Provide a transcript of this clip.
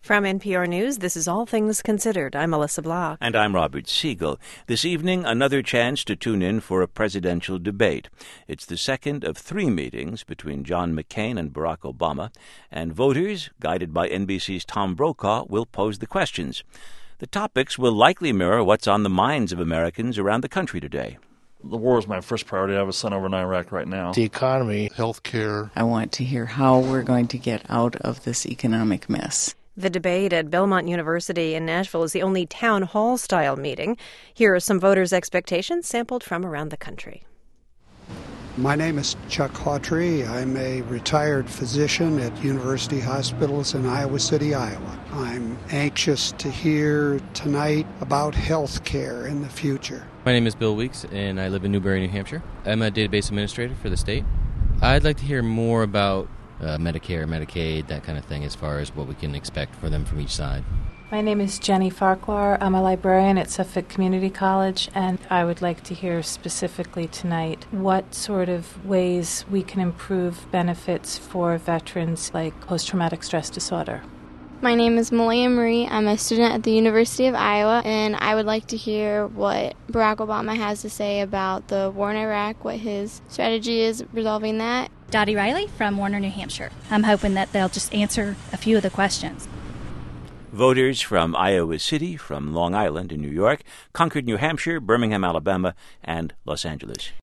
From NPR News, this is All Things Considered. I'm Melissa Block. And I'm Robert Siegel. This evening, another chance to tune in for a presidential debate. It's the second of 3 meetings between John McCain and Barack Obama, and voters, guided by NBC's Tom Brokaw, will pose the questions. The topics will likely mirror what's on the minds of Americans around the country today. The war is my first priority. I have a son over in Iraq right now. The economy, health care. I want to hear how we're going to get out of this economic mess. The debate at Belmont University in Nashville is the only town hall-style meeting. Here are some voters' expectations sampled from around the country. My name is Chuck Hawtrey. I'm a retired physician at University Hospitals in Iowa City, Iowa. I'm anxious to hear tonight about health care in the future. My name is Bill Weeks, and I live in Newbury, New Hampshire. I'm a database administrator for the state. I'd like to hear more about Medicare, Medicaid, that kind of thing, as far as what we can expect for them from each side. My name is Jenny Farquhar. I'm a librarian at Suffolk Community College, and I would like to hear specifically tonight what sort of ways we can improve benefits for veterans like post-traumatic stress disorder. My name is Malia Marie. I'm a student at the University of Iowa, and I would like to hear what Barack Obama has to say about the war in Iraq, what his strategy is resolving that. Dottie Riley from Warner, New Hampshire. I'm hoping that they'll just answer a few of the questions. Voters from Iowa City, from Long Island in New York, Concord, New Hampshire, Birmingham, Alabama, and Los Angeles.